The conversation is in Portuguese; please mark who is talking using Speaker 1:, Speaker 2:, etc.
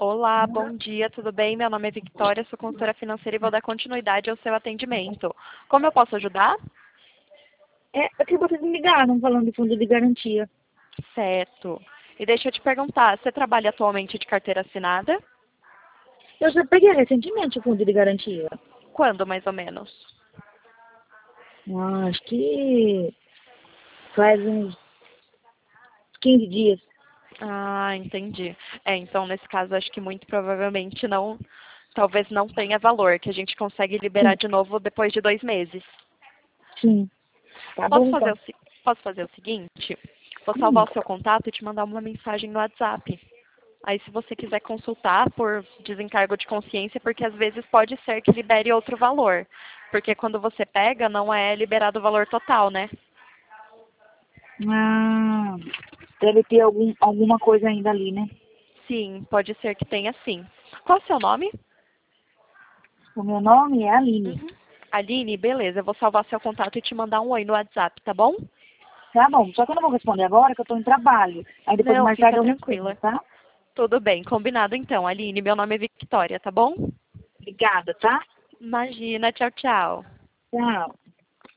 Speaker 1: Olá, bom dia, tudo bem? Meu nome é Victoria, sou consultora financeira e vou dar continuidade ao seu atendimento. Como eu posso ajudar?
Speaker 2: É que vocês me ligaram falando de fundo de garantia.
Speaker 1: Certo. E deixa eu te perguntar, você trabalha atualmente de carteira assinada?
Speaker 2: Eu já peguei recentemente o fundo de garantia.
Speaker 1: Quando, mais ou menos?
Speaker 2: Acho que faz uns 15 dias.
Speaker 1: Ah, entendi. Então nesse caso acho que muito provavelmente não, talvez não tenha valor, que a gente consegue liberar
Speaker 2: Sim,
Speaker 1: de novo depois de 2 meses.
Speaker 2: sim. Tá
Speaker 1: Posso
Speaker 2: bom,
Speaker 1: fazer
Speaker 2: então.
Speaker 1: posso fazer o seguinte? Vou
Speaker 2: Hum.
Speaker 1: salvar o seu contato e te mandar uma mensagem no WhatsApp. Aí se você quiser consultar por desencargo de consciência, porque às vezes pode ser que libere outro valor. Porque quando você pega, não é liberado o valor total, né?
Speaker 2: Ah, deve ter alguma coisa ainda ali, né?
Speaker 1: Sim, pode ser que tenha sim. Qual é o seu nome?
Speaker 2: O meu nome é Aline.
Speaker 1: Uhum. Aline, beleza. Eu vou salvar seu contato e te mandar um oi no WhatsApp, tá bom?
Speaker 2: Tá bom, só que eu não vou responder agora, que eu tô em trabalho. Aí depois,
Speaker 1: Não,
Speaker 2: mais
Speaker 1: fica
Speaker 2: tarde, eu respondo,
Speaker 1: tranquila.
Speaker 2: tá?
Speaker 1: Tudo bem, combinado então, Aline. Meu nome é Victoria, tá bom?
Speaker 2: Obrigada, tá?
Speaker 1: Imagina, tchau, tchau.
Speaker 2: Tchau.